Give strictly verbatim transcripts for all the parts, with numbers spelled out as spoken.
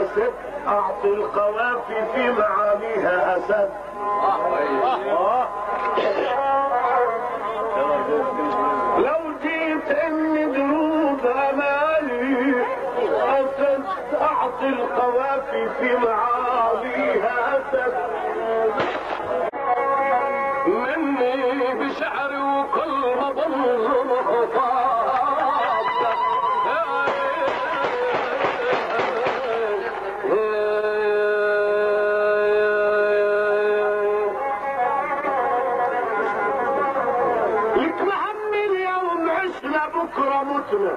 يا ست اعطي القوافي في معانيها اسد. لو جيت ان درود امالي اسد اعطي القوافي في معانيها اسد. مني بشعري وكل ما بنظر خطاب لك مهم اليوم عشنا بكره متنا.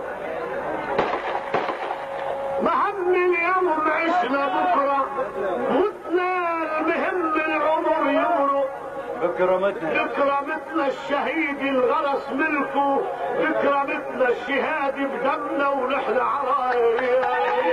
مهم اليوم عشنا بكره متنا. المهم العمر يمرق بكرامتنا. بكرامتنا الشهيد الغرس ملكه. بكرامتنا الشهاد بدمنا ونحن عرايا.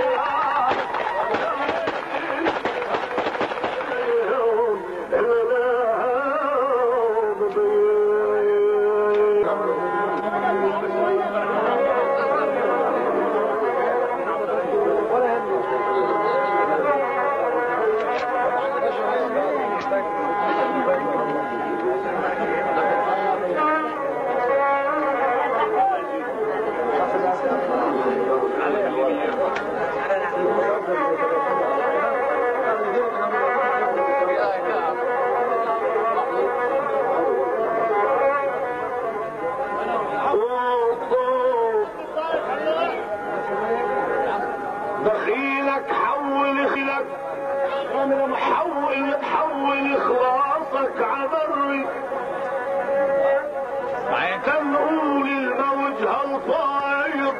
دخيلك حول خلك حول حول اخلاصك عبري. تنقول الموج هالفايض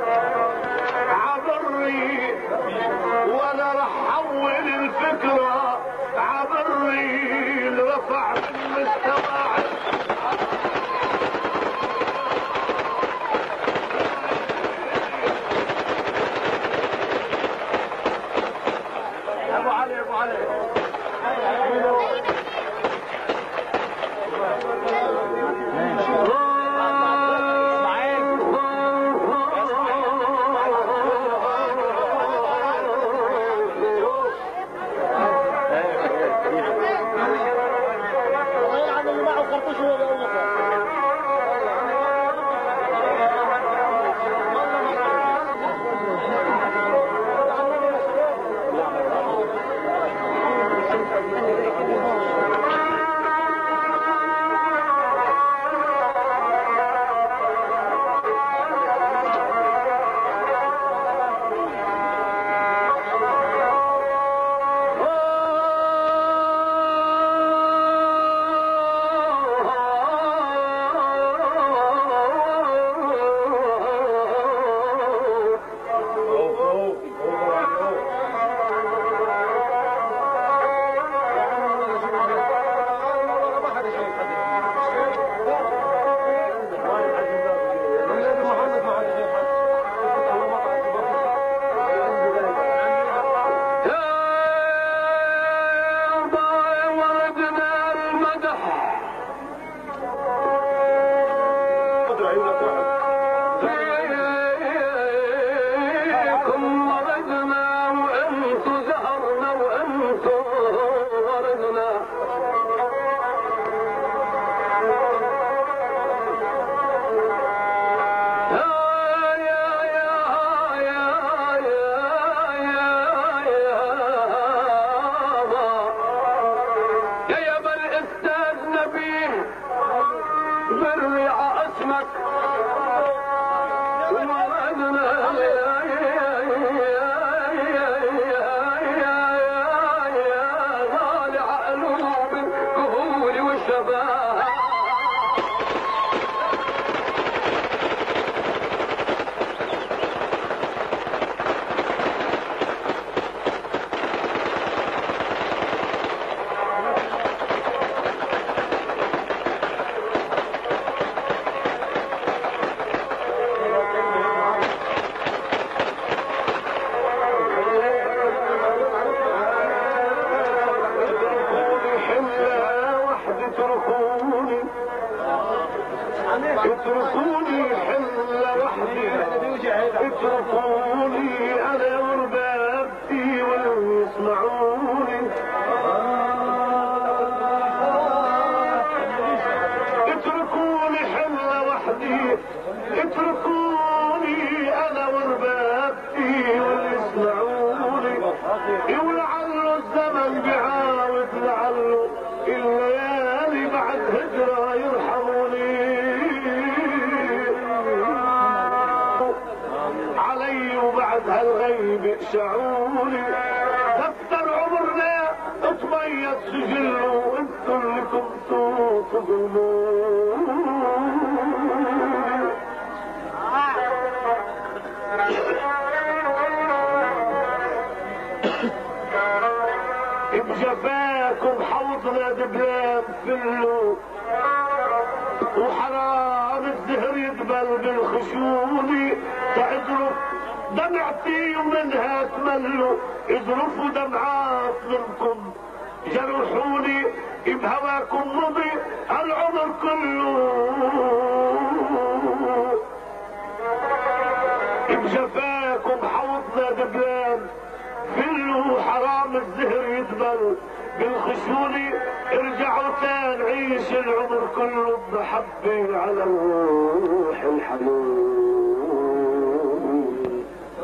عبري وانا رح حول الفكرة عبري. رفع من مستوى ابو علي ابو علي اتركوني حمل وحدي اتركوني انا وربابتي بعد هالغيب شعوري دفتر عمرنا اتبيض سجله وانتم اللي كنتوا تظلموني. بجفاكم حوضنا دبلان فلو وحرام الزهر يدبل بالخشوني تعذروا دمعتي ومنها تملوا اذرفوا دمعات منكم جرحوني بهواكم مضي العمر كله بجفاكم حوضنا دبلان فلوا حرام الزهر يدبل بالخشوني ارجعوا تاني عيش العمر كله بمحبة على الروح الحنون.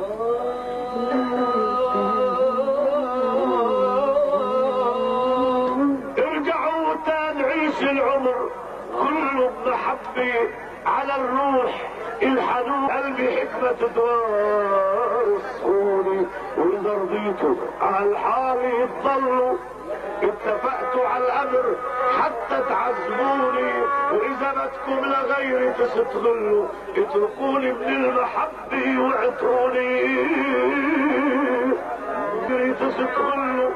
ارجعوا تاني عيش العمر كله بمحبة على الروح الحنون. قلبي حكمة توارثوني واذا رضيتوا على الحال يتضلوا اتفقتوا على الامر حتى تعذبوني واذا بدكم لغيري تستغلوا اتركوني من المحبة واعطوني غيري تستغلوا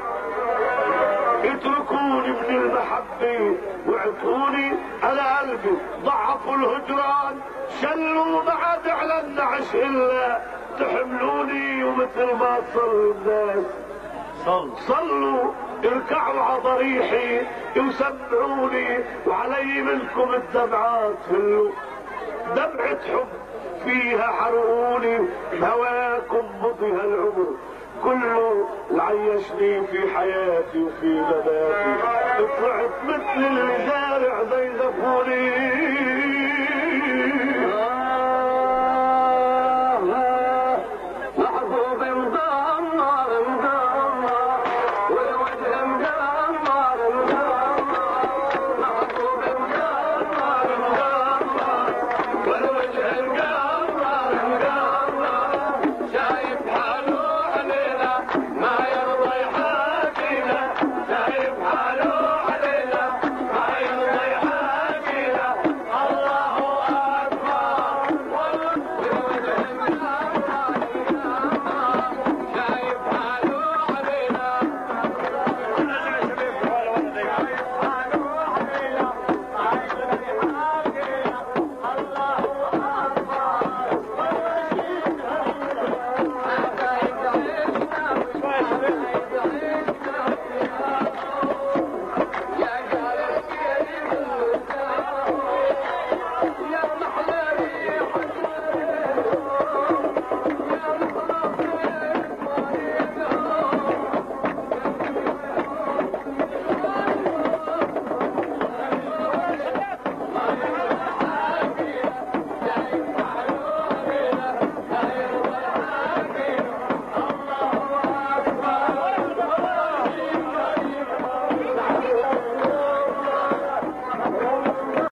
اتركوني من المحبة واعطوني على قلبي ضعفوا الهجران شلوا ما عاد اعلن عش الا تحملوني ومثل ما صلوا الناس صل صلوا اركعوا على ضريحي وسمعوني وعلي منكم الدمعات فلوا دمعة حب فيها حرقوني هواكم مضي هالعمر كله العيشني في حياتي وفي مماتي طلعت مثل الزارع زيزفوني